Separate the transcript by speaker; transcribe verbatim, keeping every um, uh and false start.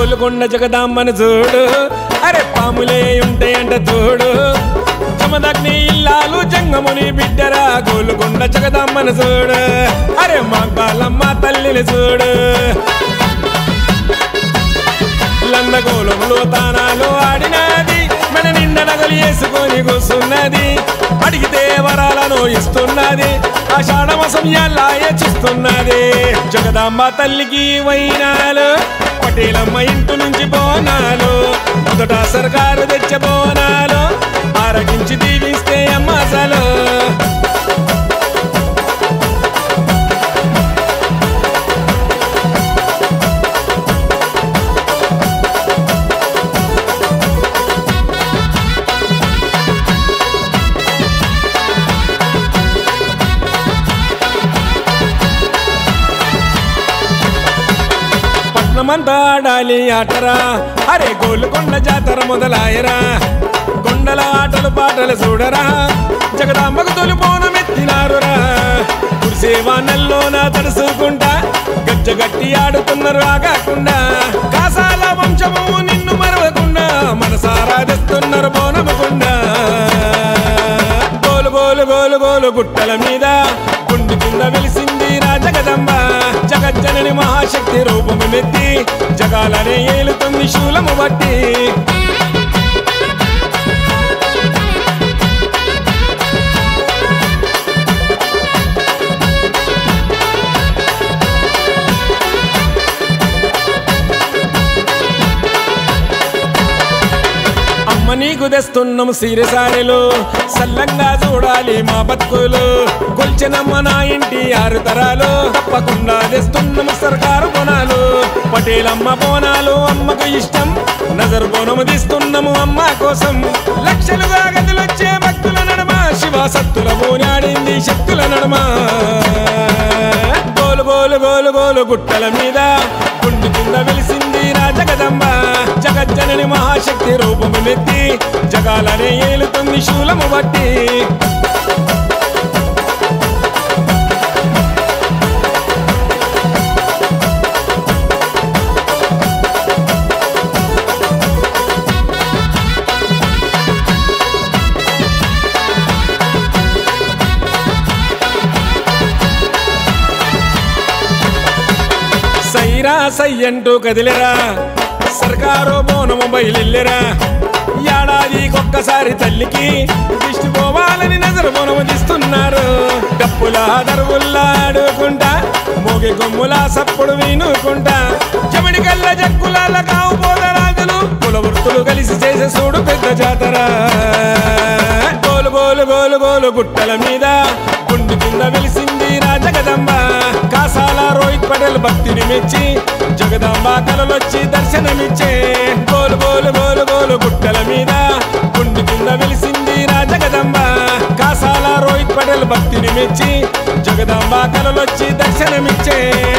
Speaker 1: గోలుకొండ జగదాంబను చూడు, అరే పాములే ఉంటాయంట చూడు. జమదగ్ని ఇల్లాలు జంగముని బిడ్డరా, గోలుకొండ జగదాంబను చూడు, అరే మాంకాలమ్మ తల్లిని చూడు. లందగోళంలో తానాలు ఆడినది, మన నిండ నగలు వేసుకొని కూసున్నది. అడిగితే వరాలను ఇస్తున్నది, ఆషాఢమాసం ఎల్లాయే చూస్తున్నది. జగదాంబ తల్లికి వైనాలు, పటేలమ్మ ఇంటి నుంచి బోనాలు. మొదట సర్కారు తెచ్చే బోనాలు, ఆరగించి దీవిస్తే అమ్మాసలు. మంతా ఆడాలి ఆటరా, అరే గోలుకొండ జాతర మొదలాయరా. కొండల ఆటలు పాటలు చూడరా, జగదాంబకు తొలి బోనమెత్తినారురా. కురిసేవానల్లోన తడుసుకుంటా, గజ్జగట్టి ఆడుతున్నారు ఆగాకుండా. కాసాల వంశము నిన్ను మరవకుండా, మనసారా తెస్తున్నారు బోనముకుండా. గోలు గోలు గోలు గోలు గుట్టల మీద గుండి కింద వెలిసింది రా జగదంబ. జగజ్జనని మహాశక్తి రూపము మెత్తి, జగాలనే ఏలుతుంది శూలము బట్టి. అమ్మ నీకు తెస్తున్నాము సీరసారెలు, సల్లంగా చూడాలి మా బతుకులు. కొల్చెనమ్మ నా ఇంటి ఆరు తరాలు, తప్పకుండా తెస్తున్నాము సర్కారు బోనాలు. పటేలమ్మ బోనాలు అమ్మకు ఇష్టం, నజర్ బోనము తీస్తున్నాము అమ్మ కోసం. లక్షలుగా గదులొచ్చే భక్తుల నడమ, శివ సత్తుల బోనాడింది శక్తుల నడమ. గోలు గోలు గోలు గోలు గుట్టల మీద గుండి కింద వెలిసింది రా జగదంబ. జగజ్జనని మహాశక్తి రూపము మెత్తి, జగాలనే ఏలుతుంది శూలము బట్టి. సైరా సయ్యంటూ కదిలేరా, సర్కారు బోనము బయలురా. ఏడాదికొక్కసారి తల్లికి దిష్టి పోవాలని నజరు బోనము తీస్తున్నారు. డప్పుల దరువుల్లా ఆడుకుంటా, మోగి కొమ్ముల సప్పుడు వినుకుంటా. చెమడి కళ్ళ జక్కుల కావు పోదరాజులు, కుల వృత్తులు కలిసి చేసే చూడు పెద్ద జాతర. గోలు గోలు గోలు గోలు గుట్టల మీద గుండి కింద వెలిసింది రా జగదంబ. కాసాల రోహిత్ పటేల్ భక్తిని మెచ్చి, జగదాంబ కలలొచ్చి దర్శనమిచ్చే. గోలు గోలు గోలు గోలు గుట్టల మీద గుండి కింద వెలిసింది రా జగదంబ. కాసాల రోహిత్ పటేల్ భక్తిని మెచ్చి, జగదాంబ కలలొచ్చి దర్శనమిచ్చే.